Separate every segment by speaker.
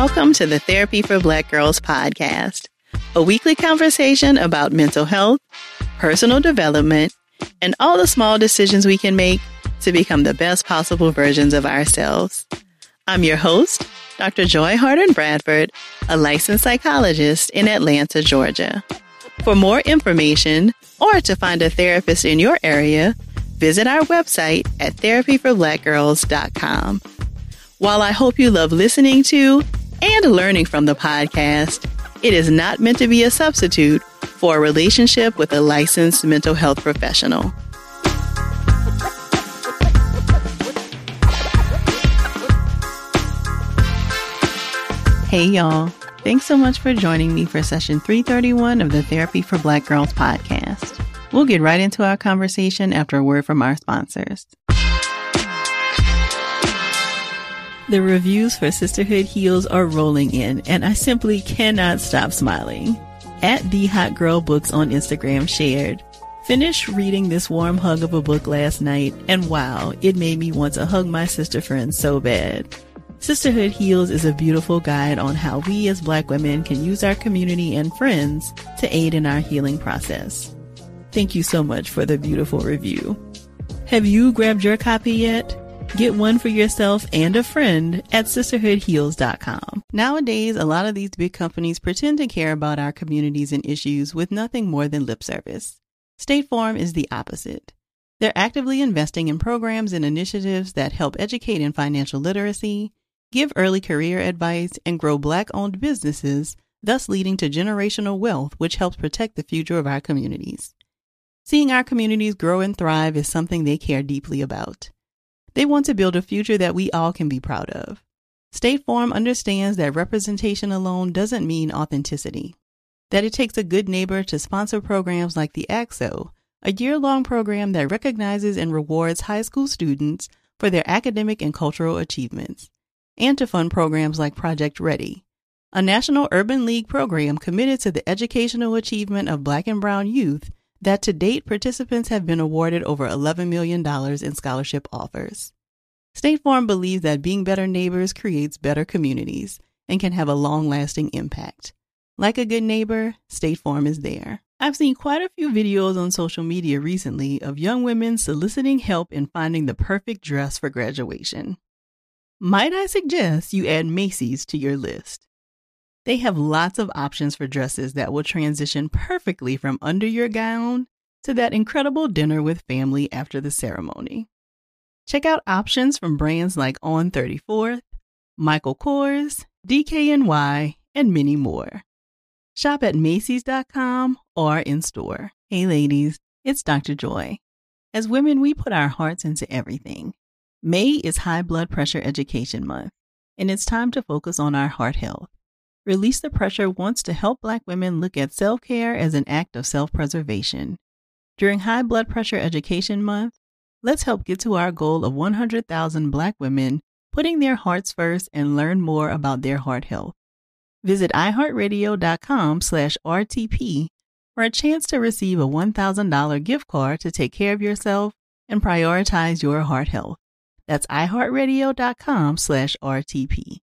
Speaker 1: Welcome to the Therapy for Black Girls podcast, a weekly conversation about mental health, personal development, and all the small decisions we can make to become the best possible versions of ourselves. I'm your host, Dr. Joy Harden Bradford, a licensed psychologist in Atlanta, Georgia. For more information or to find a therapist in your area, visit our website at therapyforblackgirls.com. While I hope you love listening to and learning from the podcast, it is not meant to be a substitute for a relationship with a licensed mental health professional. Hey y'all, thanks so much for joining me for session 331 of the Therapy for Black Girls podcast. We'll get right into our conversation after a word from our sponsors. The reviews for Sisterhood Heals are rolling in, and I simply cannot stop smiling. At The Hot Girl Books on Instagram shared, "Finished reading this warm hug of a book last night, and wow, it made me want to hug my sister friends so bad." Sisterhood Heals is a beautiful guide on how we as Black women can use our community and friends to aid in our healing process. Thank you so much for the beautiful review. Have you grabbed your copy yet? Get one for yourself and a friend at sisterhoodheals.com. Nowadays, a lot of these big companies pretend to care about our communities and issues with nothing more than lip service. State Farm is the opposite. They're actively investing in programs and initiatives that help educate in financial literacy, give early career advice, and grow Black-owned businesses, thus leading to generational wealth, which helps protect the future of our communities. Seeing our communities grow and thrive is something they care deeply about. They want to build a future that we all can be proud of. State Farm understands that representation alone doesn't mean authenticity, that it takes a good neighbor to sponsor programs like the ACT-SO, a year-long program that recognizes and rewards high school students for their academic and cultural achievements, and to fund programs like Project Ready, a national urban league program committed to the educational achievement of Black and Brown youth that to date participants have been awarded over $11 million in scholarship offers. State Farm believes that being better neighbors creates better communities and can have a long-lasting impact. Like a good neighbor, State Farm is there. I've seen quite a few videos on social media recently of young women soliciting help in finding the perfect dress for graduation. Might I suggest you add Macy's to your list? They have lots of options for dresses that will transition perfectly from under your gown to that incredible dinner with family after the ceremony. Check out options from brands like On 34th, Michael Kors, DKNY, and many more. Shop at Macy's.com or in store. Hey ladies, it's Dr. Joy. As women, we put our hearts into everything. May is High Blood Pressure Education Month, and it's time to focus on our heart health. Release the Pressure wants to help Black women look at self-care as an act of self-preservation. During High Blood Pressure Education Month, let's help get to our goal of 100,000 Black women putting their hearts first and learn more about their heart health. Visit iHeartRadio.com/RTP for a chance to receive a $1,000 gift card to take care of yourself and prioritize your heart health. That's iHeartRadio.com/RTP.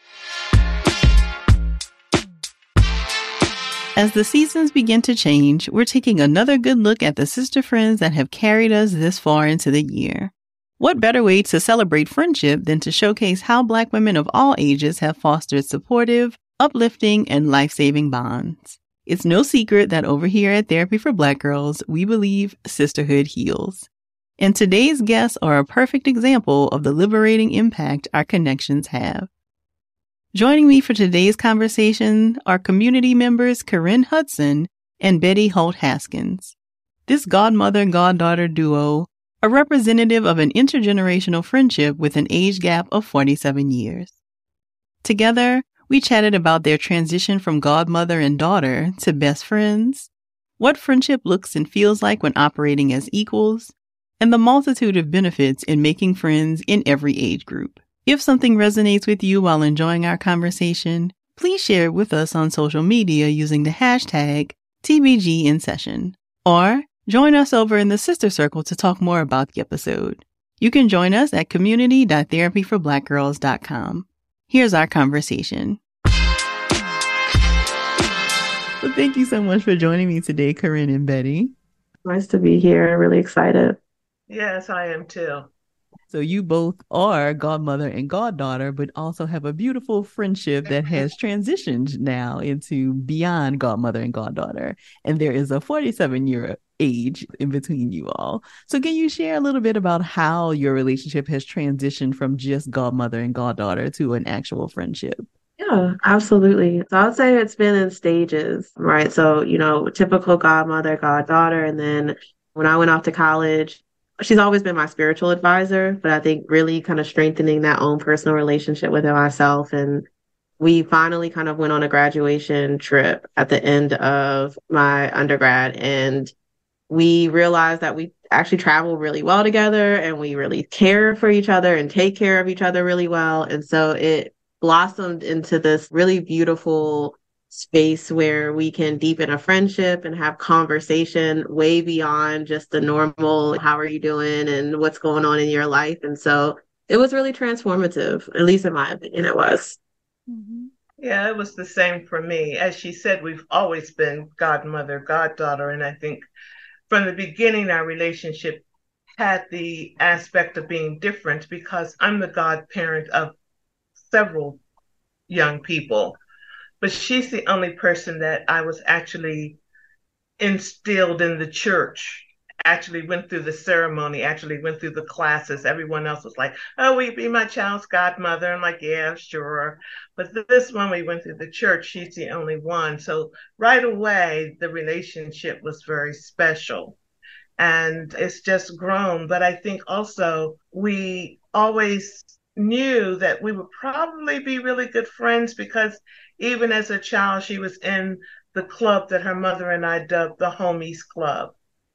Speaker 1: As the seasons begin to change, we're taking another good look at the sister friends that have carried us this far into the year. What better way to celebrate friendship than to showcase how Black women of all ages have fostered supportive, uplifting, and life-saving bonds. It's no secret that over here at Therapy for Black Girls, we believe sisterhood heals. And today's guests are a perfect example of the liberating impact our connections have. Joining me for today's conversation are community members Corinne Hudson and Betty Holt Haskins. This godmother-goddaughter duo are representative of an intergenerational friendship with an age gap of 47 years. Together, we chatted about their transition from godmother and daughter to best friends, what friendship looks and feels like when operating as equals, and the multitude of benefits in making friends in every age group. If something resonates with you while enjoying our conversation, please share it with us on social media using the hashtag TBGInSession. Or join us over in the Sister Circle to talk more about the episode. You can join us at community.therapyforblackgirls.com. Here's our conversation. Well, thank you so much for joining me today, Corinne and Betty.
Speaker 2: Nice to be here. Really excited.
Speaker 3: Yes, I am too.
Speaker 1: So you both are godmother and goddaughter, but also have a beautiful friendship that has transitioned now into beyond godmother and goddaughter. And there is a 47-year age in between you all. So can you share a little bit about how your relationship has transitioned from just godmother and goddaughter to an actual friendship?
Speaker 2: Yeah, absolutely. So I'd say it's been in stages, right? So, typical godmother, goddaughter. And then when I went off to college, she's always been my spiritual advisor, but I think really kind of strengthening that own personal relationship within myself. And we finally kind of went on a graduation trip at the end of my undergrad. And we realized that we actually travel really well together and we really care for each other and take care of each other really well. And so it blossomed into this really beautiful space where we can deepen a friendship and have conversation way beyond just the normal, how are you doing and what's going on in your life. And so it was really transformative, at least in my opinion, it was.
Speaker 1: Mm-hmm.
Speaker 3: Yeah, it was the same for me. As she said, we've always been godmother, goddaughter, and I think from the beginning, our relationship had the aspect of being different because I'm the godparent of several young people, but she's the only person that I was actually instilled in the church, actually went through the ceremony, actually went through the classes. Everyone else was like, oh, will you be my child's godmother? I'm like, yeah, sure. But this one, we went through the church. She's the only one. So right away, the relationship was very special. And it's just grown. But I think also we always knew that we would probably be really good friends because even as a child, she was in the club that her mother and I dubbed the Homies Club.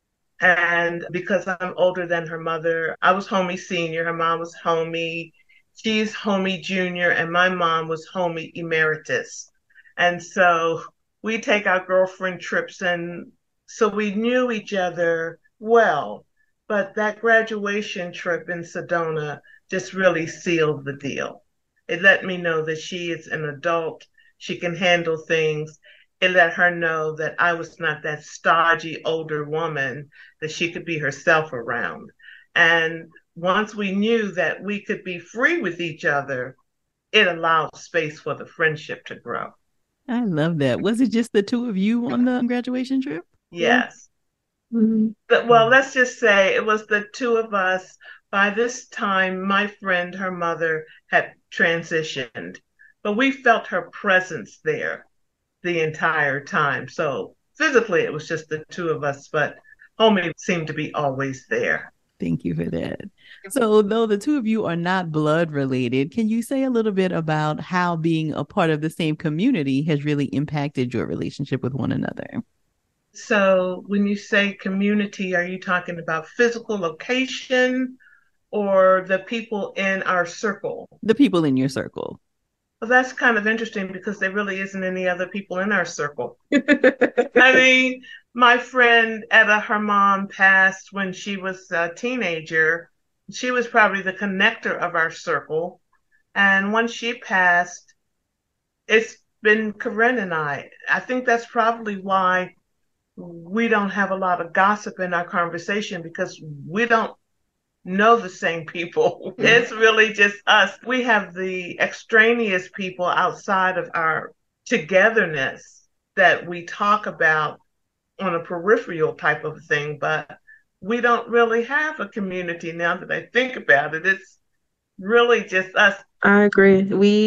Speaker 3: And because I'm older than her mother, I was Homie Senior, her mom was Homie, she's Homie Junior, and my mom was Homie Emeritus. And so we take our girlfriend trips, and so we knew each other well. But that graduation trip in Sedona just really sealed the deal. It let me know that she is an adult, she can handle things. It let her know that I was not that stodgy older woman, that she could be herself around. And once we knew that we could be free with each other, it allowed space for the friendship to grow.
Speaker 1: I love that. Was it just the two of you on the graduation trip?
Speaker 2: Yeah.
Speaker 3: Yes.
Speaker 2: Mhm.
Speaker 3: But, well, let's just say it was the two of us. By this time, my friend, her mother, had transitioned, but we felt her presence there the entire time. So physically, it was just the two of us, but homie seemed to be always there.
Speaker 1: Thank you for that. So, though the two of you are not blood related, can you say a little bit about how being a part of the same community has really impacted your relationship with one another?
Speaker 3: So when you say community, are you talking about physical location or the people in our circle?
Speaker 1: The people in your circle.
Speaker 3: Well, that's kind of interesting because there really isn't any other people in our circle. I mean, my friend Etta, her mom passed when she was a teenager. She was probably the connector of our circle. And once she passed, it's been Corinne and I. I think that's probably why we don't have a lot of gossip in our conversation because we don't know the same people. It's really just us. We have the extraneous people outside of our togetherness that we talk about on a peripheral type of thing, but we don't really have a community now that I think about it. It's really just us.
Speaker 2: I agree.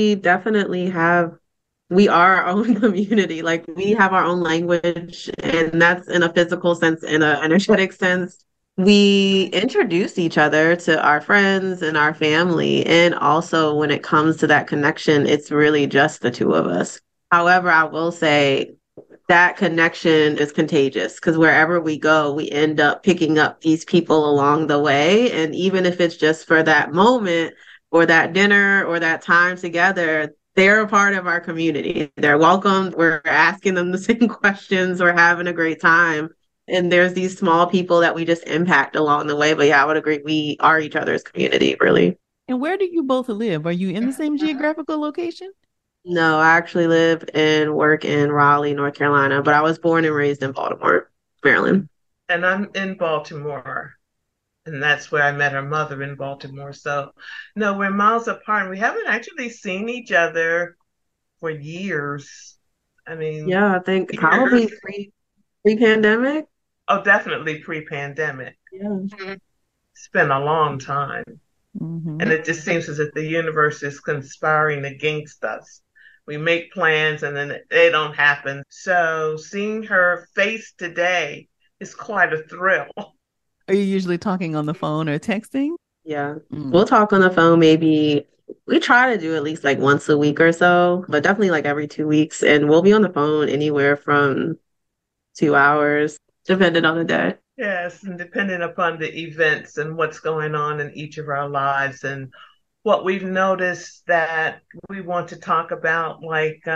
Speaker 2: We are our own community. Like we have our own language, and that's in a physical sense, in an energetic sense. We introduce each other to our friends and our family. And also, when it comes to that connection, it's really just the two of us. However, I will say that connection is contagious because wherever we go, we end up picking up these people along the way. And even if it's just for that moment or that dinner or that time together, they're a part of our community. They're welcome. We're asking them the same questions. We're having a great time. And there's these small people that we just impact along the way. But yeah, I would agree. We are each other's community, really.
Speaker 1: And where do you both live? Are you in the same geographical location?
Speaker 2: No, I actually live and work in Raleigh, North Carolina, but I was born and raised in Baltimore, Maryland.
Speaker 3: And I'm in Baltimore. And that's where I met her mother in Baltimore. So, no, we're miles apart. We haven't actually seen each other for years. I mean,
Speaker 2: Yeah, I think
Speaker 3: years.
Speaker 2: probably pre-pandemic.
Speaker 3: Oh, definitely pre-pandemic.
Speaker 2: Yeah.
Speaker 3: It's been a long time.
Speaker 1: Mm-hmm.
Speaker 3: And it just seems as if the universe is conspiring against us. We make plans and then they don't happen. So seeing her face today is quite a thrill.
Speaker 1: Are you usually talking on the phone or texting?
Speaker 2: Yeah.
Speaker 1: Mm.
Speaker 2: We'll talk on the phone maybe we try to do at least like once a week or so, but definitely like every 2 weeks. And we'll be on the phone anywhere from 2 hours, depending on the day.
Speaker 3: Yes, and depending upon the events and what's going on in each of our lives and what we've noticed that we want to talk about, like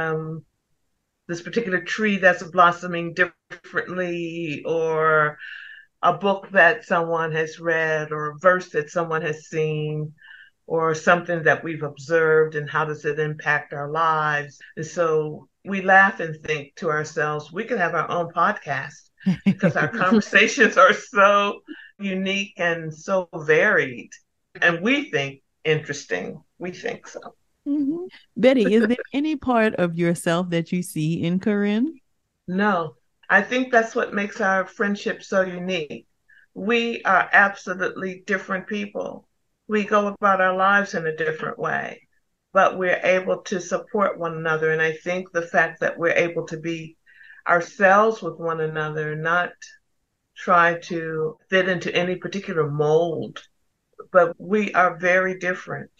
Speaker 3: this particular tree that's blossoming differently, or a book that someone has read, or a verse that someone has seen, or something that we've observed, and how does it impact our lives. And so we laugh and think to ourselves, we could have our own podcast because our conversations are so unique and so varied. And we think interesting. We think so.
Speaker 1: Mm-hmm. Betty, is there any part of yourself that you see in Corinne?
Speaker 3: No, I think that's what makes our friendship so unique. We are absolutely different people. We go about our lives in a different way, but we're able to support one another. And I think the fact that we're able to be ourselves with one another, not try to fit into any particular mold, but we are very different.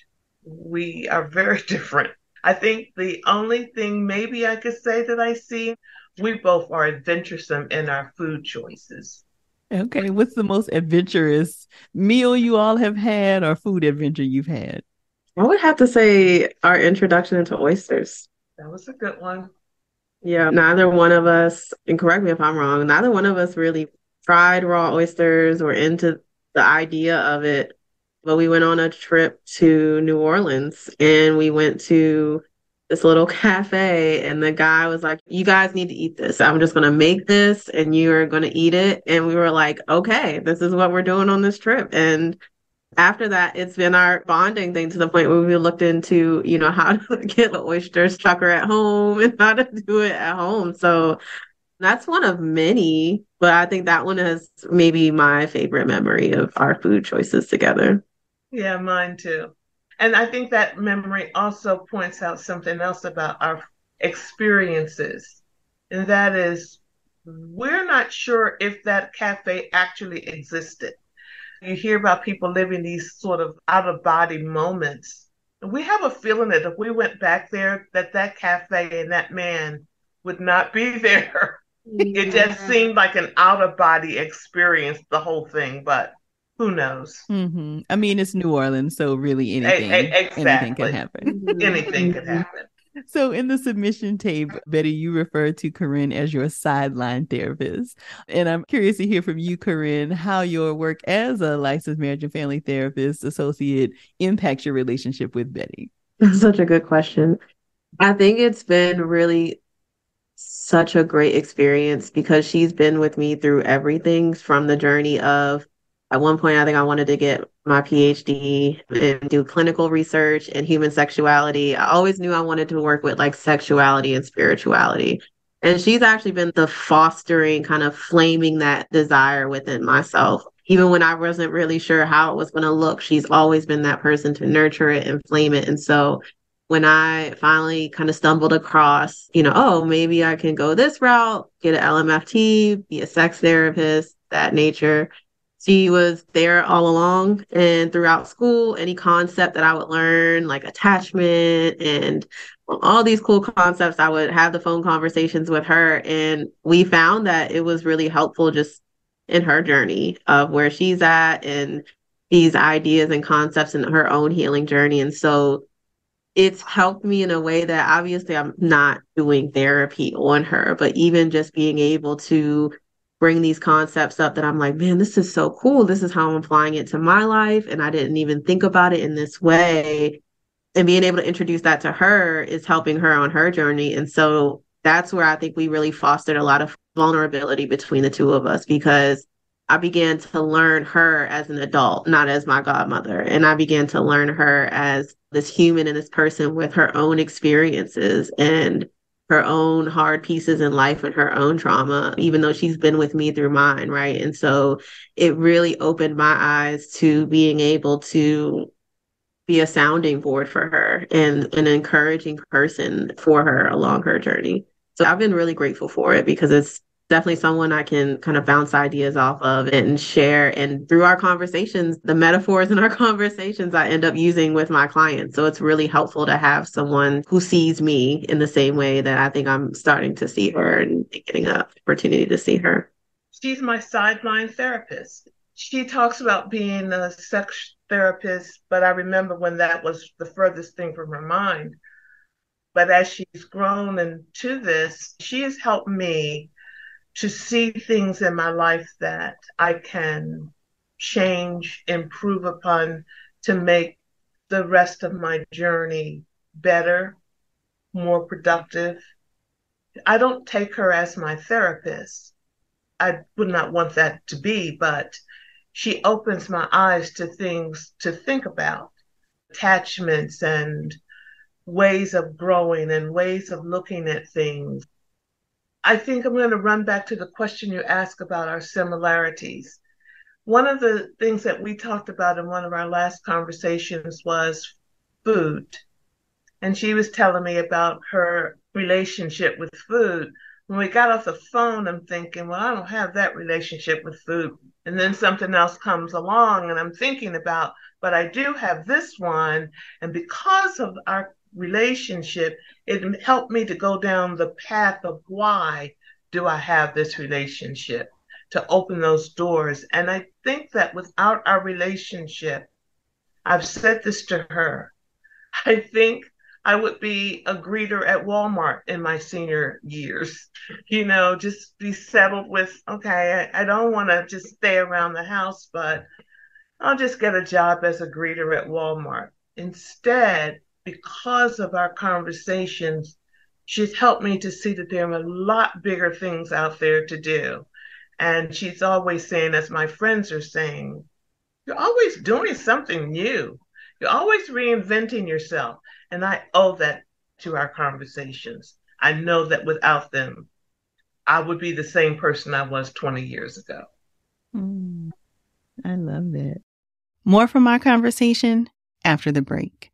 Speaker 3: We are very different. I think the only thing maybe I could say that I see, we both are adventuresome in our food choices.
Speaker 1: Okay, what's the most adventurous meal you all have had or food adventure you've had?
Speaker 2: I would have to say our introduction into oysters.
Speaker 3: That was a good one.
Speaker 2: Yeah, neither one of us, and correct me if I'm wrong, neither one of us really fried raw oysters or into the idea of it. But we went on a trip to New Orleans and we went to this little cafe and the guy was like, "You guys need to eat this. I'm just gonna make this and you're gonna eat it." And we were like, "Okay, this is what we're doing on this trip." And after that, it's been our bonding thing to the point where we looked into, how to get the oyster sucker at home and how to do it at home. So that's one of many, but I think that one is maybe my favorite memory of our food choices together.
Speaker 3: Yeah, mine too. And I think that memory also points out something else about our experiences. And that is, we're not sure if that cafe actually existed. You hear about people living these sort of out of body moments. We have a feeling that if we went back there, that cafe and that man would not be there. It just seemed like an out of body experience, the whole thing, but who knows?
Speaker 1: Mm-hmm. I mean, it's New Orleans, so really anything can
Speaker 3: Exactly.
Speaker 1: happen.
Speaker 3: Anything could happen.
Speaker 1: So in the submission tape, Betty, you referred to Corinne as your sideline therapist. And I'm curious to hear from you, Corinne, how your work as a licensed marriage and family therapist associate impacts your relationship with Betty.
Speaker 2: That's such a good question. I think it's been really such a great experience because she's been with me through everything from the journey of, at one point, I think I wanted to get my PhD and do clinical research in human sexuality. I always knew I wanted to work with like sexuality and spirituality. And she's actually been the fostering, kind of flaming that desire within myself. Even when I wasn't really sure how it was going to look, she's always been that person to nurture it and flame it. And so when I finally kind of stumbled across, oh, maybe I can go this route, get an LMFT, be a sex therapist, that nature. She was there all along and throughout school, any concept that I would learn, like attachment and all these cool concepts, I would have the phone conversations with her. And we found that it was really helpful just in her journey of where she's at and these ideas and concepts in her own healing journey. And so it's helped me in a way that obviously I'm not doing therapy on her, but even just being able to bring these concepts up that I'm like, man, this is so cool. This is how I'm applying it to my life. And I didn't even think about it in this way. And being able to introduce that to her is helping her on her journey. And so that's where I think we really fostered a lot of vulnerability between the two of us, because I began to learn her as an adult, not as my godmother. And I began to learn her as this human and this person with her own experiences and her own hard pieces in life and her own trauma, even though she's been with me through mine, right? And so it really opened my eyes to being able to be a sounding board for her and an encouraging person for her along her journey. So I've been really grateful for it, because it's definitely someone I can kind of bounce ideas off of and share. And through our conversations, the metaphors in our conversations I end up using with my clients. So it's really helpful to have someone who sees me in the same way that I think I'm starting to see her and getting an opportunity to see her.
Speaker 3: She's my sideline therapist. She talks about being a sex therapist, but I remember when that was the furthest thing from her mind. But as she's grown into this, she has helped me to see things in my life that I can change, improve upon, to make the rest of my journey better, more productive. I don't take her as my therapist. I would not want that to be, but she opens my eyes to things to think about, attachments and ways of growing and ways of looking at things. I think I'm going to run back to the question you asked about our similarities. One of the things that we talked about in one of our last conversations was food. And she was telling me about her relationship with food. When we got off the phone, I'm thinking, well, I don't have that relationship with food. And then something else comes along and I'm thinking about, but I do have this one. And because of our relationship, it helped me to go down the path of why do I have this relationship, to open those doors. And I think that without our relationship, I've said this to her, I think I would be a greeter at Walmart in my senior years, just be settled with, okay, I don't want to just stay around the house, but I'll just get a job as a greeter at Walmart. Instead, because of our conversations, she's helped me to see that there are a lot bigger things out there to do. And she's always saying, as my friends are saying, you're always doing something new. You're always reinventing yourself. And I owe that to our conversations. I know that without them, I would be the same person I was 20 years ago.
Speaker 1: I love that. More from our conversation after the break.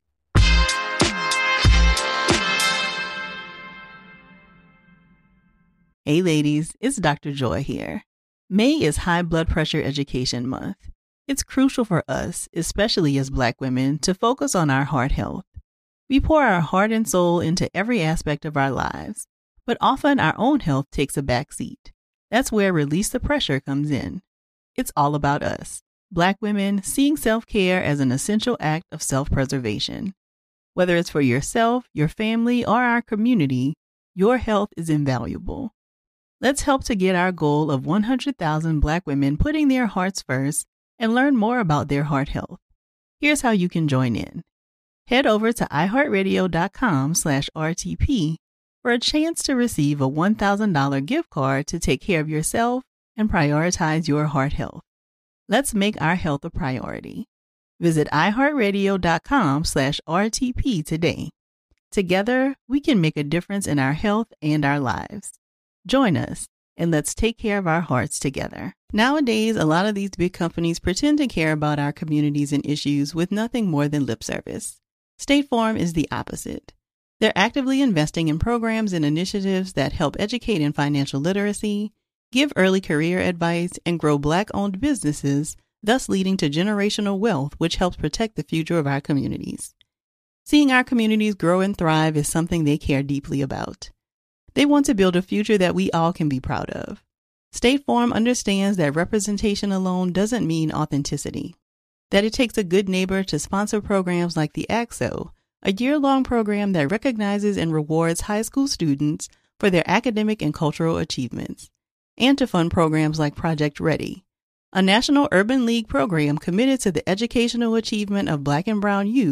Speaker 1: Hey ladies, it's Dr. Joy here. May is High Blood Pressure Education Month. It's crucial for us, especially as Black women, to focus on our heart health. We pour our heart and soul into every aspect of our lives, but often our own health takes a back seat. That's where Release the Pressure comes in. It's all about us, Black women, seeing self-care as an essential act of self-preservation. Whether it's for yourself, your family, or our community, your health is invaluable. Let's help to get our goal of 100,000 Black women putting their hearts first and learn more about their heart health. Here's how you can join in. Head over to iHeartRadio.com/RTP for a chance to receive a $1,000 gift card to take care of yourself and prioritize your heart health. Let's make our health a priority. Visit iHeartRadio.com/RTP today. Together, we can make a difference in our health and our lives. Join us, and let's take care of our hearts together. Nowadays, a lot of these big companies pretend to care about our communities and issues with nothing more than lip service. State Farm is the opposite. They're actively investing in programs and initiatives that help educate in financial literacy, give early career advice, and grow Black-owned businesses, thus leading to generational wealth, which helps protect the future of our communities. Seeing our communities grow and thrive is something they care deeply about. They want to build a future that we all can be proud of. State Farm understands that representation alone doesn't mean authenticity, that it takes a good neighbor to sponsor programs like the ACT-SO, a year-long program that recognizes and rewards high school students for their academic and cultural achievements, and to fund programs like Project Ready, a National Urban League program committed to the educational achievement of Black and Brown youth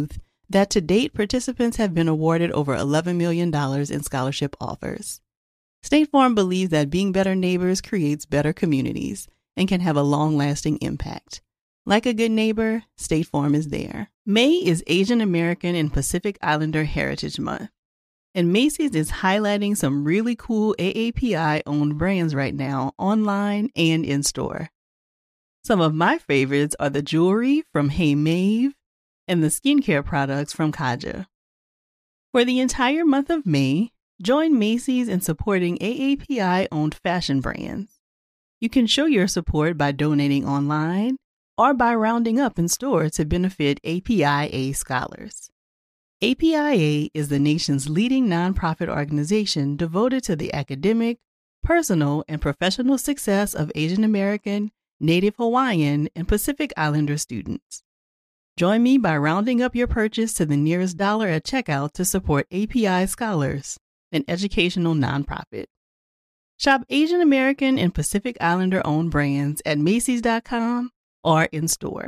Speaker 1: that to date, participants have been awarded over $11 million in scholarship offers. State Farm believes that being better neighbors creates better communities and can have a long-lasting impact. Like a good neighbor, State Farm is there. May is Asian American and Pacific Islander Heritage Month, and Macy's is highlighting some really cool AAPI-owned brands right now, online and in-store. Some of my favorites are the jewelry from Hey Maeve and the skincare products from Kaja. For the entire month of May, join Macy's in supporting AAPI-owned fashion brands. You can show your support by donating online or by rounding up in store to benefit APIA scholars. APIA is the nation's leading nonprofit organization devoted to the academic, personal, and professional success of Asian American, Native Hawaiian, and Pacific Islander students. Join me by rounding up your purchase to the nearest dollar at checkout to support API Scholars, an educational nonprofit. Shop Asian American and Pacific Islander-owned brands at Macy's.com or in store.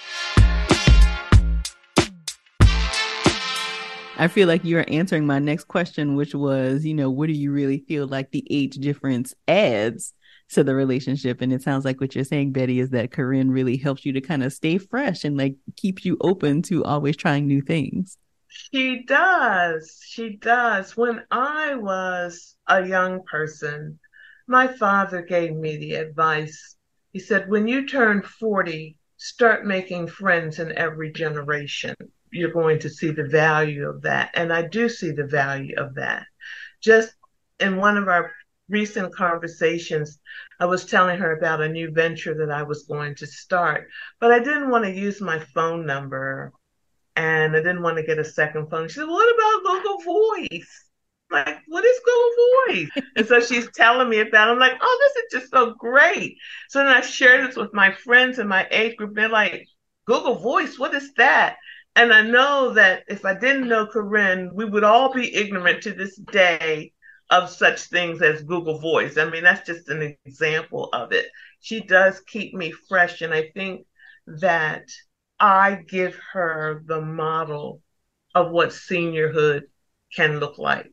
Speaker 1: I feel like you're answering my next question, which was, what do you really feel like the age difference adds to the relationship? And it sounds like what you're saying, Betty, is that Corinne really helps you to kind of stay fresh and keeps you open to always trying new things.
Speaker 3: She does. She does. When I was a young person, my father gave me the advice. He said, when you turn 40, start making friends in every generation. You're going to see the value of that. And I do see the value of that. Just in one of our recent conversations, I was telling her about a new venture that I was going to start, but I didn't want to use my phone number and I didn't want to get a second phone. She said, what about Google Voice? Like, what is Google Voice? And so she's telling me about it. I'm like, oh, this is just so great. So then I shared this with my friends in my age group. They're like, Google Voice, what is that? And I know that if I didn't know Corinne, we would all be ignorant to this day of such things as Google Voice. I mean, that's just an example of it. She does keep me fresh. And I think that I give her the model of what seniorhood can look like.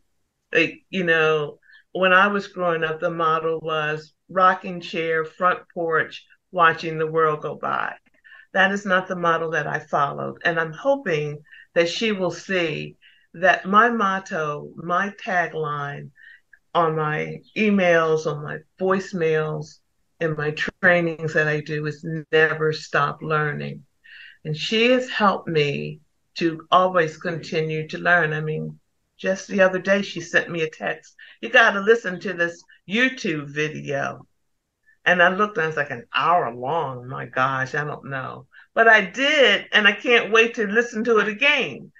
Speaker 3: When I was growing up, the model was rocking chair, front porch, watching the world go by. That is not the model that I followed. And I'm hoping that she will see that my motto, my tagline on my emails, on my voicemails, and my trainings that I do is never stop learning. And she has helped me to always continue to learn. I mean, just the other day, she sent me a text. You got to listen to this YouTube video. And I looked and it's like an hour long. My gosh, I don't know. But I did, and I can't wait to listen to it again.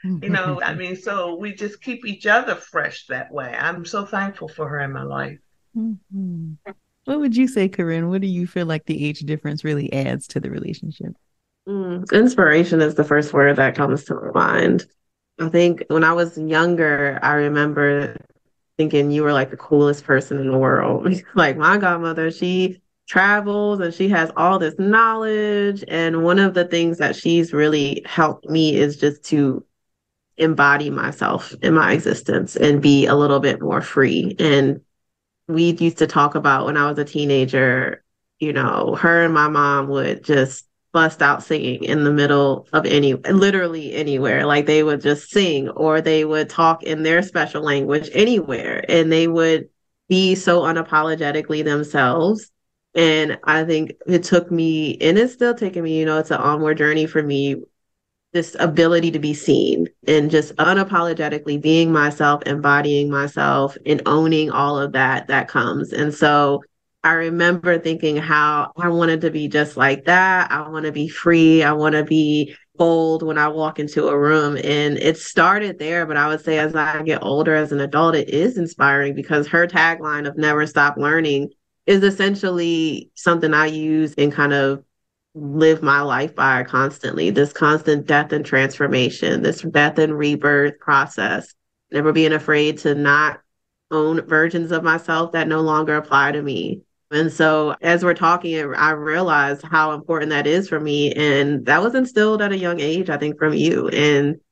Speaker 3: So we just keep each other fresh that way. I'm so thankful for her in my life.
Speaker 1: Mm-hmm. What would you say, Corinne? What do you feel like the age difference really adds to the relationship?
Speaker 2: Inspiration is the first word that comes to my mind. I think when I was younger, I remember thinking you were like the coolest person in the world. Like my godmother, she travels and she has all this knowledge. And one of the things that she's really helped me is just to embody myself in my existence and be a little bit more free. And we used to talk about when I was a teenager, her and my mom would just bust out singing in the middle of literally anywhere. Like they would just sing or they would talk in their special language anywhere. And they would be so unapologetically themselves. And I think it took me, and it's still taking me, it's an onward journey for me, this ability to be seen and just unapologetically being myself, embodying myself and owning all of that comes. And so I remember thinking how I wanted to be just like that. I want to be free. I want to be bold when I walk into a room. And it started there, but I would say as I get older as an adult, it is inspiring because her tagline of never stop learning is essentially something I use and kind of live my life by constantly. This constant death and transformation, this death and rebirth process, never being afraid to not own versions of myself that no longer apply to me. And so as we're talking, I realized how important that is for me. And that was instilled at a young age, I think, from you. And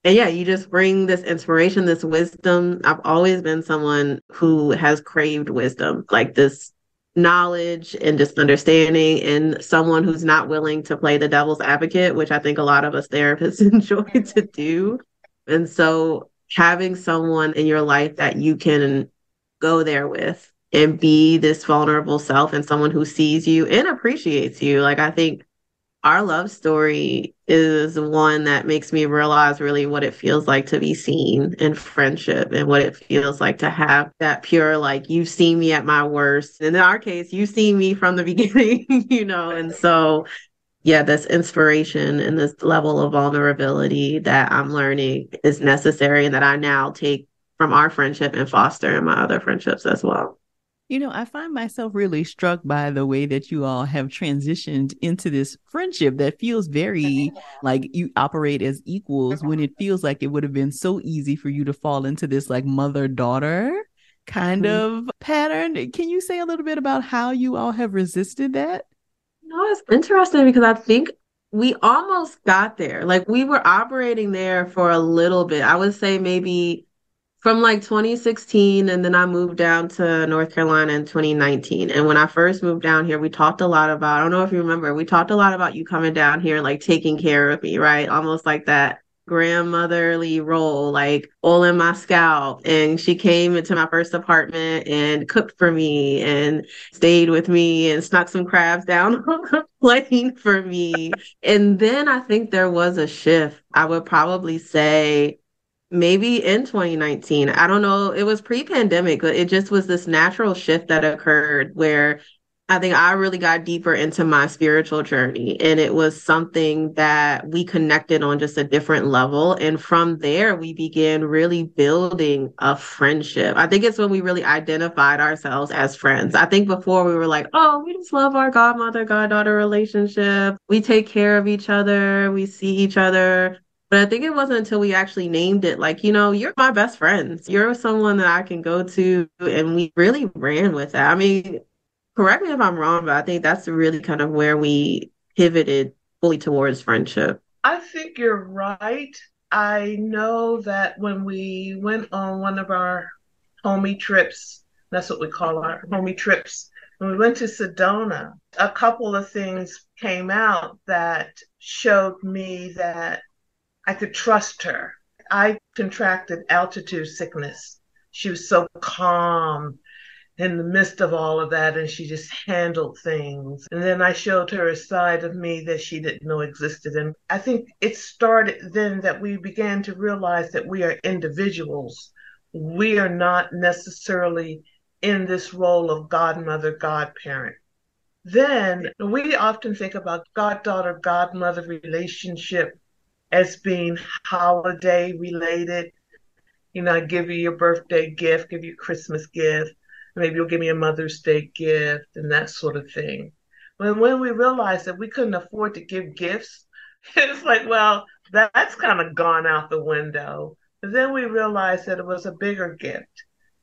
Speaker 2: And yeah, you just bring this inspiration, this wisdom. I've always been someone who has craved wisdom, like this knowledge and just understanding, and someone who's not willing to play the devil's advocate, which I think a lot of us therapists enjoy to do. And so having someone in your life that you can go there with and be this vulnerable self, and someone who sees you and appreciates you. Like, I think our love story is one that makes me realize really what it feels like to be seen in friendship, and what it feels like to have that pure, like, you've seen me at my worst. And in our case, you've seen me from the beginning, And so, yeah, this inspiration and this level of vulnerability that I'm learning is necessary, and that I now take from our friendship and foster in my other friendships as well.
Speaker 1: I find myself really struck by the way that you all have transitioned into this friendship that feels very like you operate as equals, when it feels like it would have been so easy for you to fall into this like mother-daughter kind of pattern. Can you say a little bit about how you all have resisted that?
Speaker 2: It's interesting because I think we almost got there. Like, we were operating there for a little bit. I would say maybe from like 2016, and then I moved down to North Carolina in 2019. And when I first moved down here, we talked a lot about, I don't know if you remember, we talked a lot about you coming down here, like taking care of me, right? Almost like that grandmotherly role, like all in my scalp. And she came into my first apartment and cooked for me and stayed with me and snuck some crabs down on the plane for me. And then I think there was a shift. I would probably say maybe in 2019. I don't know. It was pre-pandemic, but it just was this natural shift that occurred where I think I really got deeper into my spiritual journey. And it was something that we connected on just a different level. And from there, we began really building a friendship. I think it's when we really identified ourselves as friends. I think before we were like, oh, we just love our godmother, goddaughter relationship. We take care of each other. We see each other. But I think it wasn't until we actually named it, like, you're my best friends. You're someone that I can go to. And we really ran with that. I mean, correct me if I'm wrong, but I think that's really kind of where we pivoted fully towards friendship.
Speaker 3: I think you're right. I know that when we went on one of our homie trips, that's what we call our homie trips, when we went to Sedona, a couple of things came out that showed me that I could trust her. I contracted altitude sickness. She was so calm in the midst of all of that, and she just handled things. And then I showed her a side of me that she didn't know existed. And I think it started then that we began to realize that we are individuals. We are not necessarily in this role of godmother, godparent. Then we often think about goddaughter, godmother relationship as being holiday related. I give you your birthday gift, give you a Christmas gift. Maybe you'll give me a Mother's Day gift and that sort of thing. When we realized that we couldn't afford to give gifts, it's like, well, that's kind of gone out the window. But then we realized that it was a bigger gift.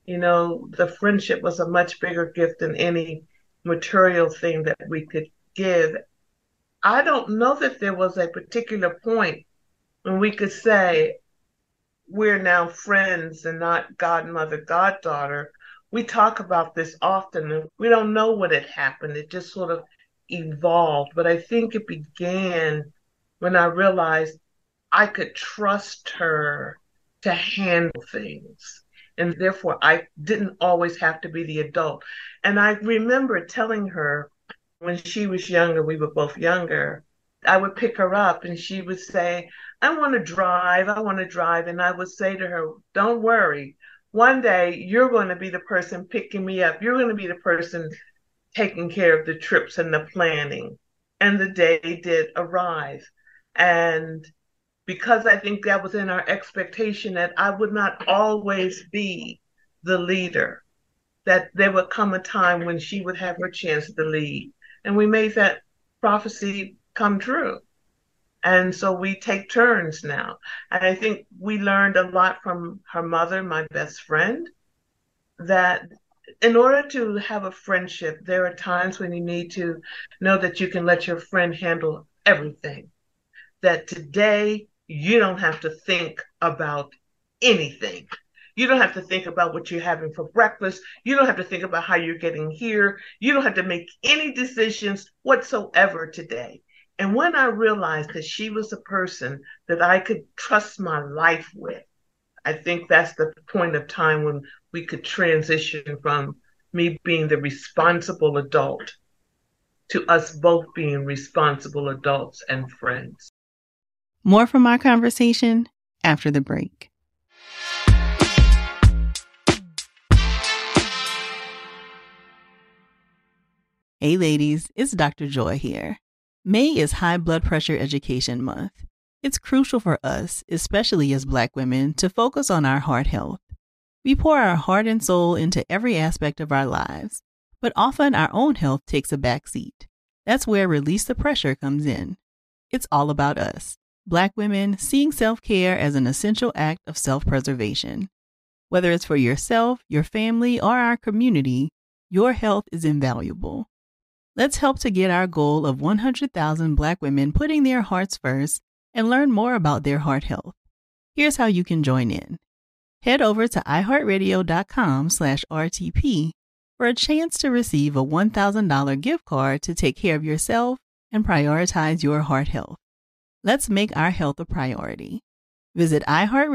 Speaker 3: The friendship was a much bigger gift than any material thing that we could give. I don't know that there was a particular point when we could say we're now friends and not godmother, goddaughter. We talk about this often, and we don't know what had happened. It just sort of evolved. But I think it began when I realized I could trust her to handle things. And therefore, I didn't always have to be the adult. And I remember telling her when she was younger, we were both younger, I would pick her up and she would say, I want to drive. I want to drive. And I would say to her, don't worry. One day you're going to be the person picking me up. You're going to be the person taking care of the trips and the planning. And the day did arrive. And because I think that was in our expectation that I would not always be the leader, that there would come a time when she would have her chance to lead. And we made that prophecy come true. And so we take turns now. And I think we learned a lot from her mother, my best friend, that in order to have a friendship, there are times when you need to know that you can let your friend handle everything. That today you don't have to think about anything. You don't have to think about what you're having for breakfast. You don't have to think about how you're getting here. You don't have to make any decisions whatsoever today. And when I realized that she was a person that I could trust my life with, I think that's the point of time when we could transition from me being the responsible adult to us both being responsible adults and friends.
Speaker 1: More from our conversation after the break. Hey ladies, it's Dr. Joy here. May is High Blood Pressure Education Month. It's crucial for us, especially as Black women, to focus on our heart health. We pour our heart and soul into every aspect of our lives, but often our own health takes a back seat. That's where Release the Pressure comes in. It's all about us, Black women, seeing self-care as an essential act of self-preservation. Whether it's for yourself, your family, or our community, your health is invaluable. Let's help to get our goal of 100,000 Black women putting their hearts first and learn more about their heart health. Here's how you can join in. Head over to iHeartRadio.com/RTP for a chance to receive a $1,000 gift card to take care of yourself and prioritize your heart health. Let's make our health a priority. Visit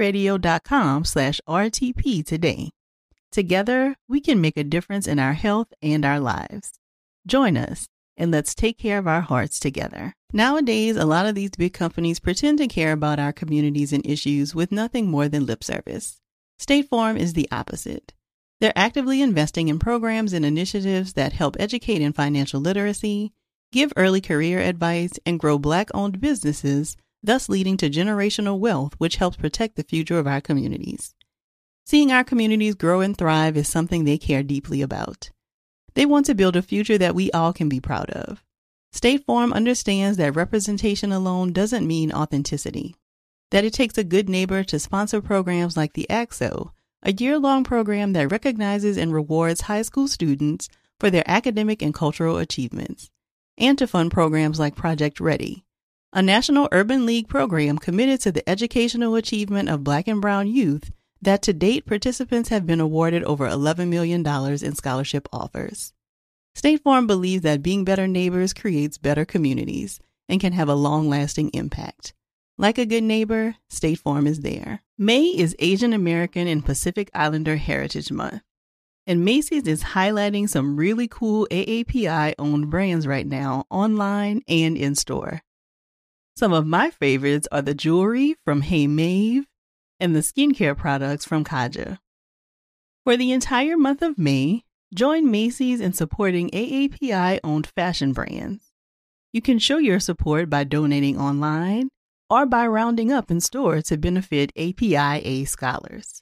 Speaker 1: iHeartRadio.com/RTP today. Together, we can make a difference in our health and our lives. Join us, and let's take care of our hearts together. Nowadays, a lot of these big companies pretend to care about our communities and issues with nothing more than lip service. State Farm is the opposite. They're actively investing in programs and initiatives that help educate in financial literacy, give early career advice, and grow Black-owned businesses, thus leading to generational wealth, which helps protect the future of our communities. Seeing our communities grow and thrive is something they care deeply about. They want to build a future that we all can be proud of. State Farm understands that representation alone doesn't mean authenticity, that it takes a good neighbor to sponsor programs like the ACT-SO, a year-long program that recognizes and rewards high school students for their academic and cultural achievements, and to fund programs like Project Ready, a national urban league program committed to the educational achievement of Black and Brown youth that to date participants have been awarded over $11 million in scholarship offers. State Farm believes that being better neighbors creates better communities and can have a long-lasting impact. Like a good neighbor, State Farm is there. May is Asian American and Pacific Islander Heritage Month, and Macy's is highlighting some really cool AAPI-owned brands right now online and in-store. Some of my favorites are the jewelry from Hey Mave and the skincare products from Kaja. For the entire month of May, join Macy's in supporting AAPI-owned fashion brands. You can show your support by donating online or by rounding up in store to benefit APIA scholars.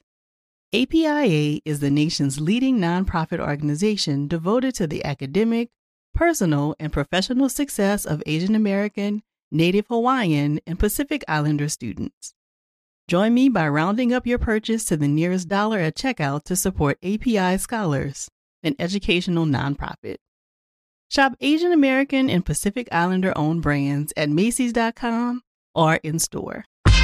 Speaker 1: APIA is the nation's leading nonprofit organization devoted to the academic, personal, and professional success of Asian American, Native Hawaiian, and Pacific Islander students. Join me by rounding up your purchase to the nearest dollar at checkout to support API Scholars, an educational nonprofit. Shop Asian American and Pacific Islander-owned brands at Macy's.com or in store.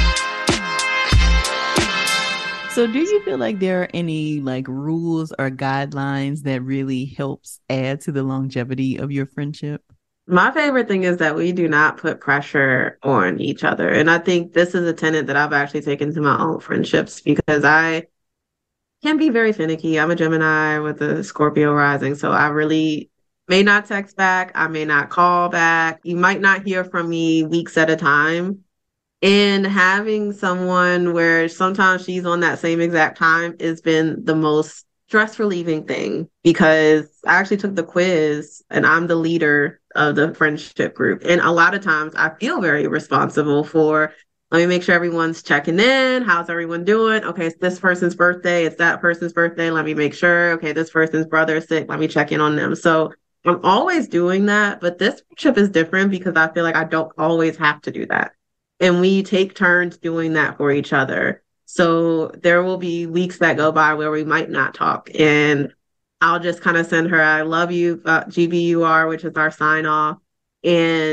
Speaker 1: So do you feel like there are any rules or guidelines that really helps add to the longevity of your friendship?
Speaker 2: My favorite thing is that we do not put pressure on each other. And I think this is a tenet that I've actually taken to my own friendships because I can be very finicky. I'm a Gemini with a Scorpio rising, so I really may not text back. I may not call back. You might not hear from me weeks at a time. And having someone where sometimes she's on that same exact time has been the most stress relieving thing because I actually took the quiz and I'm the leader of the friendship group. And a lot of times I feel very responsible for, let me make sure everyone's checking in. How's everyone doing? Okay, it's this person's birthday. It's that person's birthday. Let me make sure. Okay, this person's brother is sick. Let me check in on them. So I'm always doing that. But this friendship is different because I feel like I don't always have to do that. And we take turns doing that for each other. So there will be weeks that go by where we might not talk. And I'll just kind of send her, I love you, GBUR, which is our sign off. And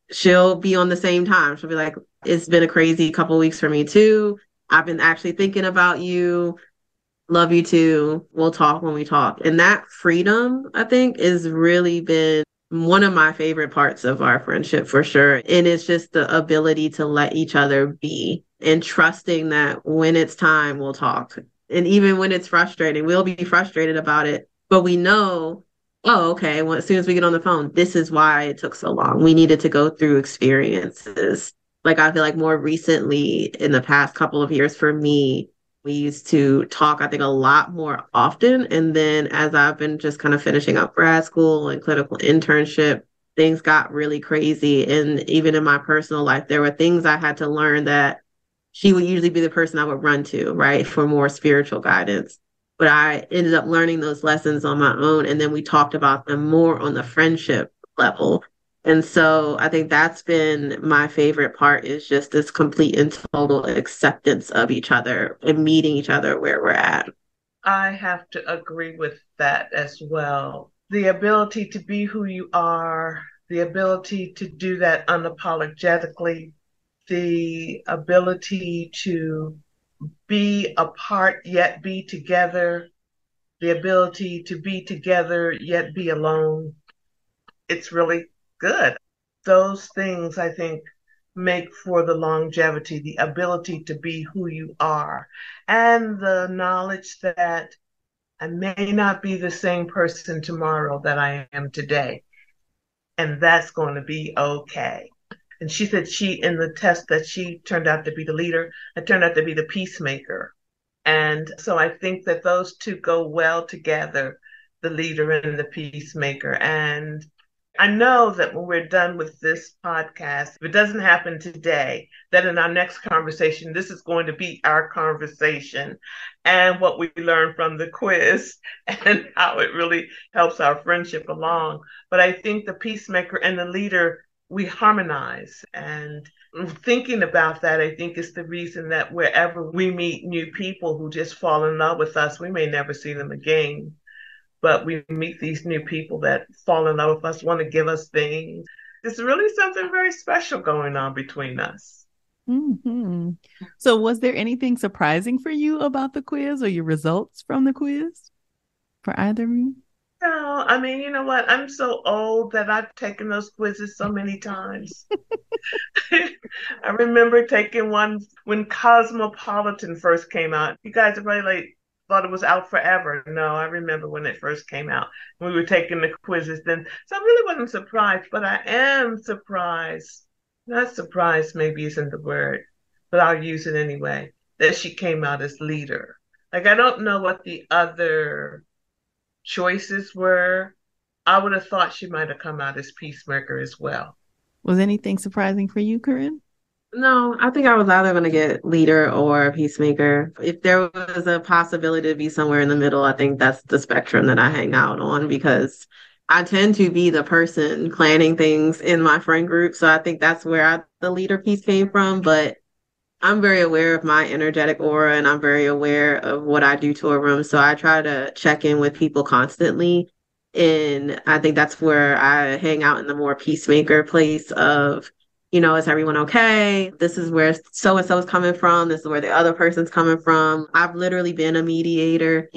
Speaker 2: she'll be on the same time. She'll be like, it's been a crazy couple weeks for me too. I've been actually thinking about you. Love you too. We'll talk when we talk. And that freedom, I think, has really been one of my favorite parts of our friendship for sure. And it's just the ability to let each other be and trusting that when it's time, we'll talk. And even when it's frustrating, we'll be frustrated about it, but we know, oh, okay, well, as soon as we get on the phone, this is why it took so long. We needed to go through experiences. Like I feel like more recently in the past couple of years for me, we used to talk, I think, a lot more often. And then as I've been just kind of finishing up grad school and clinical internship, things got really crazy. And even in my personal life, there were things I had to learn that she would usually be the person I would run to, right, for more spiritual guidance. But I ended up learning those lessons on my own. And then we talked about them more on the friendship level. And so I think that's been my favorite part is just this complete and total acceptance of each other and meeting each other where we're at.
Speaker 3: I have to agree with that as well. The ability to be who you are, the ability to do that unapologetically, the ability to be apart yet be together, the ability to be together yet be alone. It's really good. Those things, I think, make for the longevity, the ability to be who you are, and the knowledge that I may not be the same person tomorrow that I am today. And that's going to be okay. And she said in the test that she turned out to be the leader, I turned out to be the peacemaker. And so I think that those two go well together, the leader and the peacemaker. And I know that when we're done with this podcast, if it doesn't happen today, that in our next conversation, this is going to be our conversation and what we learned from the quiz and how it really helps our friendship along. But I think the peacemaker and the leader, we harmonize. And thinking about that, I think is the reason that wherever we meet new people who just fall in love with us, we may never see them again. But we meet these new people that fall in love with us, want to give us things. There's really something very special going on between us.
Speaker 1: Mm-hmm. So was there anything surprising for you about the quiz or your results from the quiz for either of you?
Speaker 3: No, I mean, you know what? I'm so old that I've taken those quizzes so many times. I remember taking one when Cosmopolitan first came out. You guys are probably like, thought it was out forever. No, I remember when it first came out. We were taking the quizzes then. So I really wasn't surprised, but I am surprised. Not surprised maybe isn't the word, but I'll use it anyway, that she came out as leader. Like, I don't know what the other choices were. I would have thought she might have come out as peacemaker as well.
Speaker 1: Was anything surprising for you, Corinne?
Speaker 2: No, I think I was either going to get leader or peacemaker. If there was a possibility to be somewhere in the middle, I think that's the spectrum that I hang out on because I tend to be the person planning things in my friend group. So I think that's where the leader piece came from. But I'm very aware of my energetic aura and I'm very aware of what I do to a room. So I try to check in with people constantly. And I think that's where I hang out in the more peacemaker place of, is everyone okay? This is where so-and-so is coming from. This is where the other person's coming from. I've literally been a mediator,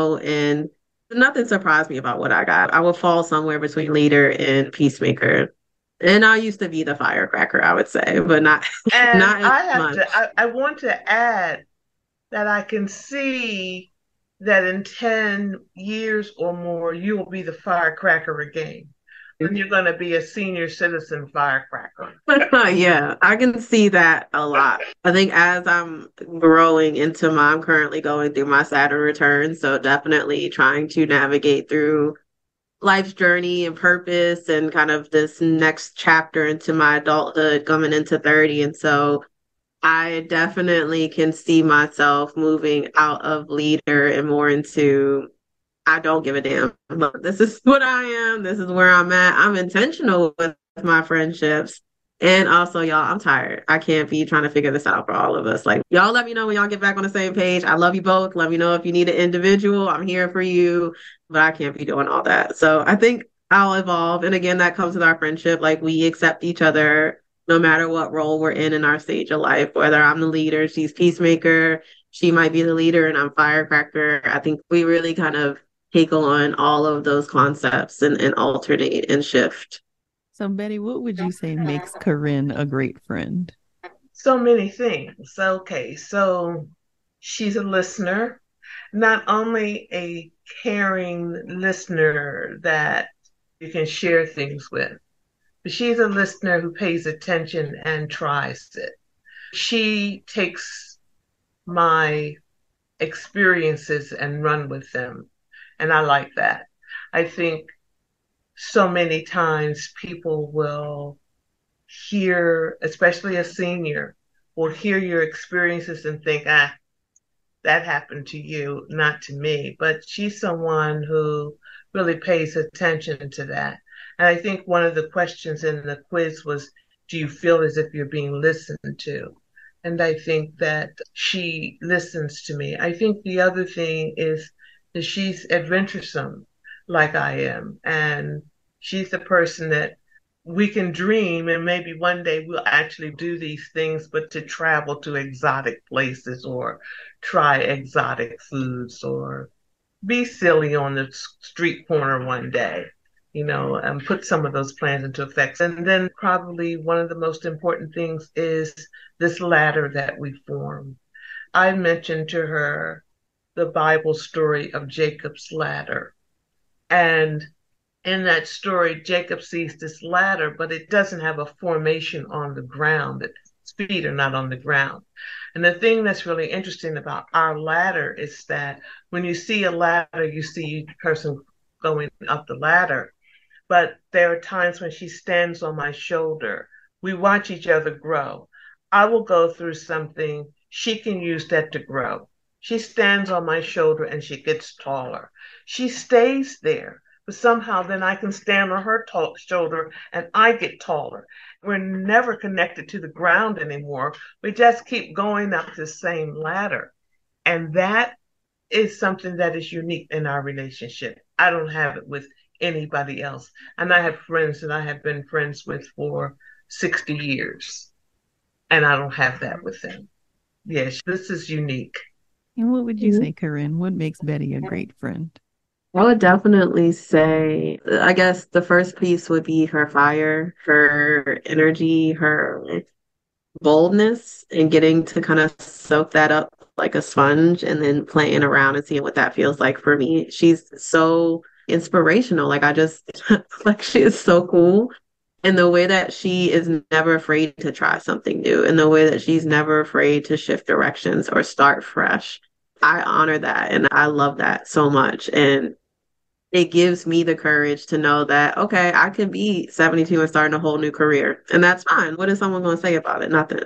Speaker 2: and nothing surprised me about what I got. I would fall somewhere between leader and peacemaker. And I used to be the firecracker, I would say, but not
Speaker 3: and
Speaker 2: not much.
Speaker 3: I want to add that I can see that in 10 years or more, you will be the firecracker again. And you're going to be a senior citizen firecracker.
Speaker 2: Yeah, I can see that a lot. I think as I'm growing I'm currently going through my Saturn return. So definitely trying to navigate through life's journey and purpose and kind of this next chapter into my adulthood coming into 30. And so I definitely can see myself moving out of leader and more into I don't give a damn. Look, this is what I am. This is where I'm at. I'm intentional with my friendships. And also, y'all, I'm tired. I can't be trying to figure this out for all of us. Like, y'all let me know when y'all get back on the same page. I love you both. Let me know if you need an individual. I'm here for you. But I can't be doing all that. So I think I'll evolve. And again, that comes with our friendship. Like we accept each other no matter what role we're in our stage of life, whether I'm the leader, she's peacemaker, she might be the leader and I'm firecracker. I think we really kind of take on all of those concepts and alternate and shift.
Speaker 1: So, Betty, what would you say makes Corinne a great friend?
Speaker 3: So many things. Okay, so she's a listener, not only a caring listener that you can share things with, but she's a listener who pays attention and tries it. She takes my experiences and run with them, and I like that. I think so many times people will hear, especially a senior, will hear your experiences and think, that happened to you, not to me. But she's someone who really pays attention to that. And I think one of the questions in the quiz was, do you feel as if you're being listened to? And I think that she listens to me. I think the other thing is that she's adventuresome like I am. And she's the person that we can dream and maybe one day we'll actually do these things, but to travel to exotic places or try exotic foods or be silly on the street corner one day, and put some of those plans into effect. And then probably one of the most important things is this ladder that we form. I mentioned to her the Bible story of Jacob's ladder. And in that story, Jacob sees this ladder, but it doesn't have a formation on the ground. Its feet are not on the ground. And the thing that's really interesting about our ladder is that when you see a ladder, you see each person going up the ladder. But there are times when she stands on my shoulder. We watch each other grow. I will go through something, she can use that to grow. She stands on my shoulder and she gets taller. She stays there, but somehow then I can stand on her shoulder and I get taller. We're never connected to the ground anymore. We just keep going up the same ladder. And that is something that is unique in our relationship. I don't have it with anybody else. And I have friends that I have been friends with for 60 years, and I don't have that with them. Yes, this is unique.
Speaker 1: And what would you say, Corinne? What makes Betty a great friend?
Speaker 2: I would definitely say, I guess the first piece would be her fire, her energy, her boldness, and getting to kind of soak that up like a sponge and then playing around and seeing what that feels like for me. She's so inspirational. Like I just like she is so cool. And the way that she is never afraid to try something new, and the way that she's never afraid to shift directions or start fresh. I honor that and I love that so much. And it gives me the courage to know that, okay, I can be 72 and starting a whole new career. And that's fine. What is someone going to say about it? Nothing.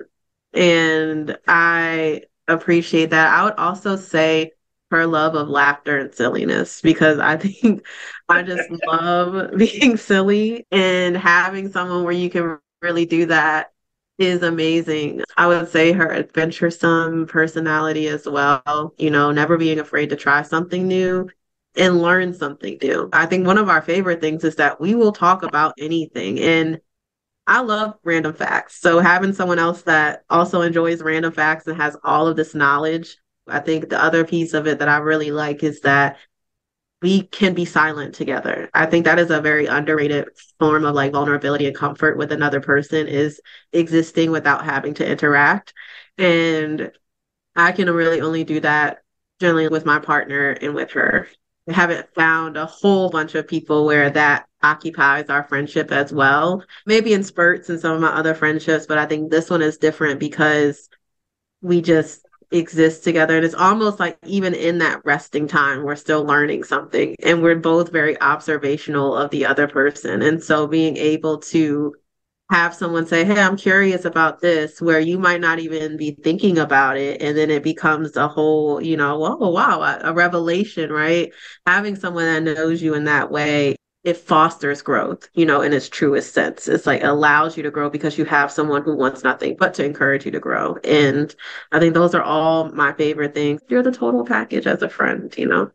Speaker 2: And I appreciate that. I would also say her love of laughter and silliness because I think I just love being silly, and having someone where you can really do that is amazing. I would say her adventuresome personality as well, never being afraid to try something new and learn something new. I think one of our favorite things is that we will talk about anything. And I love random facts. So having someone else that also enjoys random facts and has all of this knowledge, I think the other piece of it that I really like is that we can be silent together. I think that is a very underrated form of like vulnerability and comfort with another person, is existing without having to interact. And I can really only do that generally with my partner and with her. I haven't found a whole bunch of people where that occupies our friendship as well. Maybe in spurts in some of my other friendships, but I think this one is different because we just exist together. And it's almost like even in that resting time, we're still learning something. And we're both very observational of the other person. And so being able to have someone say, hey, I'm curious about this, where you might not even be thinking about it. And then it becomes a whole, whoa, wow, a revelation, right? Having someone that knows you in that way, it fosters growth, in its truest sense. It's like allows you to grow because you have someone who wants nothing but to encourage you to grow. And I think those are all my favorite things. You're the total package as a friend.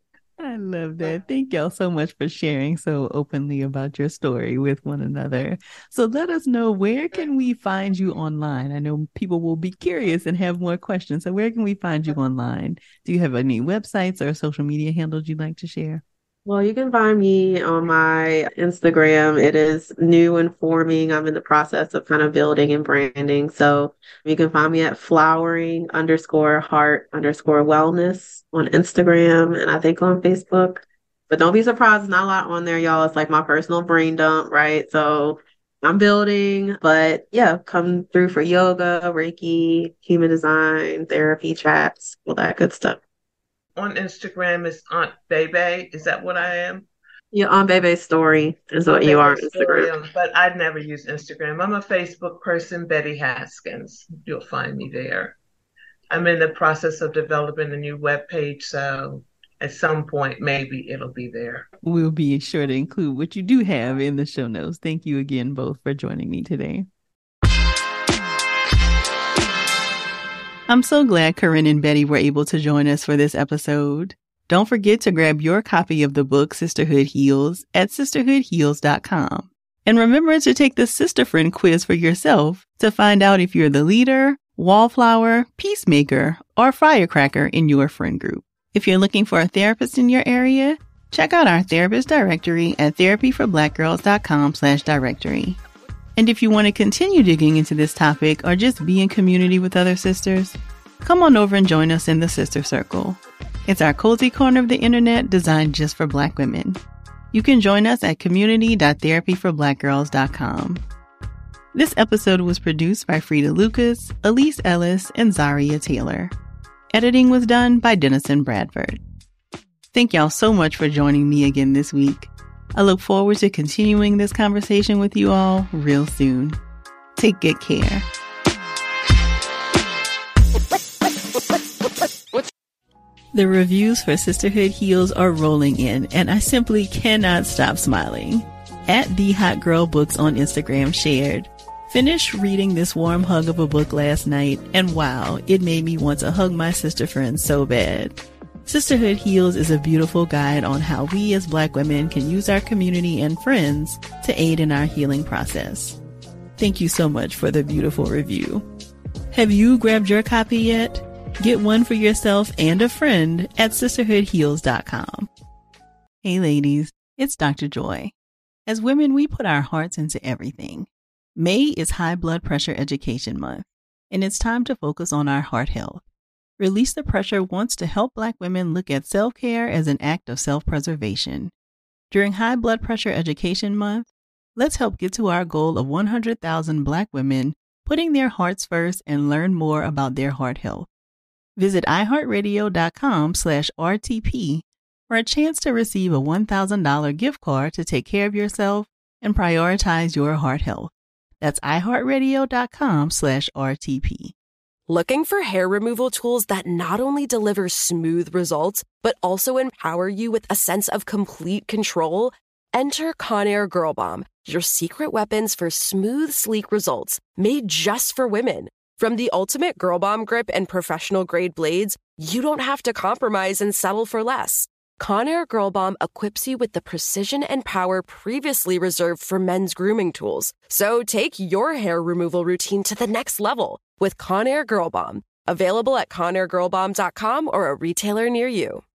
Speaker 1: I love that. Thank y'all so much for sharing so openly about your story with one another. So let us know, where can we find you online? I know people will be curious and have more questions. So where can we find you online? Do you have any websites or social media handles you'd like to share?
Speaker 2: Well, you can find me on my Instagram. It is new and forming. I'm in the process of kind of building and branding. So you can find me at flowering_heart_wellness on Instagram and I think on Facebook. But don't be surprised, not a lot on there, y'all. It's like my personal brain dump, right? So I'm building, but yeah, come through for yoga, Reiki, human design, therapy, chats, all that good stuff.
Speaker 3: On Instagram is Aunt Bebe. Is that what I am?
Speaker 2: Yeah, on Bebe's story is what
Speaker 3: Aunt
Speaker 2: you are on
Speaker 3: Bebe's story,
Speaker 2: Instagram.
Speaker 3: but I'd never use Instagram. I'm a Facebook person, Betty Haskins. You'll find me there. I'm in the process of developing a new web page, so at some point, maybe it'll be there.
Speaker 1: We'll be sure to include what you do have in the show notes. Thank you again both for joining me today. I'm so glad Corinne and Betty were able to join us for this episode. Don't forget to grab your copy of the book Sisterhood Heals at sisterhoodheals.com. And remember to take the Sister Friend quiz for yourself to find out if you're the leader, wallflower, peacemaker, or firecracker in your friend group. If you're looking for a therapist in your area, check out our therapist directory at therapyforblackgirls.com/directory. And if you want to continue digging into this topic or just be in community with other sisters, come on over and join us in the Sister Circle. It's our cozy corner of the internet designed just for Black women. You can join us at community.therapyforblackgirls.com. This episode was produced by Frida Lucas, Elise Ellis, and Zaria Taylor. Editing was done by Dennison Bradford. Thank y'all so much for joining me again this week. I look forward to continuing this conversation with you all real soon. Take good care. The reviews for Sisterhood Heals are rolling in, and I simply cannot stop smiling. At The Hot Girl Books on Instagram shared, "Finished reading this warm hug of a book last night, and wow, it made me want to hug my sister friends so bad." Sisterhood Heals is a beautiful guide on how we as Black women can use our community and friends to aid in our healing process. Thank you so much for the beautiful review. Have you grabbed your copy yet? Get one for yourself and a friend at sisterhoodheals.com. Hey ladies, it's Dr. Joy. As women, we put our hearts into everything. May is High Blood Pressure Education Month, and it's time to focus on our heart health. Release the Pressure wants to help Black women look at self-care as an act of self-preservation. During High Blood Pressure Education Month, let's help get to our goal of 100,000 Black women putting their hearts first and learn more about their heart health. Visit iHeartRadio.com/RTP for a chance to receive a $1,000 gift card to take care of yourself and prioritize your heart health. That's iHeartRadio.com/RTP.
Speaker 4: Looking for hair removal tools that not only deliver smooth results, but also empower you with a sense of complete control? Enter Conair Girl Bomb, your secret weapons for smooth, sleek results, made just for women. From the ultimate Girl Bomb grip and professional-grade blades, you don't have to compromise and settle for less. Conair Girl Bomb equips you with the precision and power previously reserved for men's grooming tools. So take your hair removal routine to the next level with Conair Girl Bomb. Available at ConairGirlBomb.com or a retailer near you.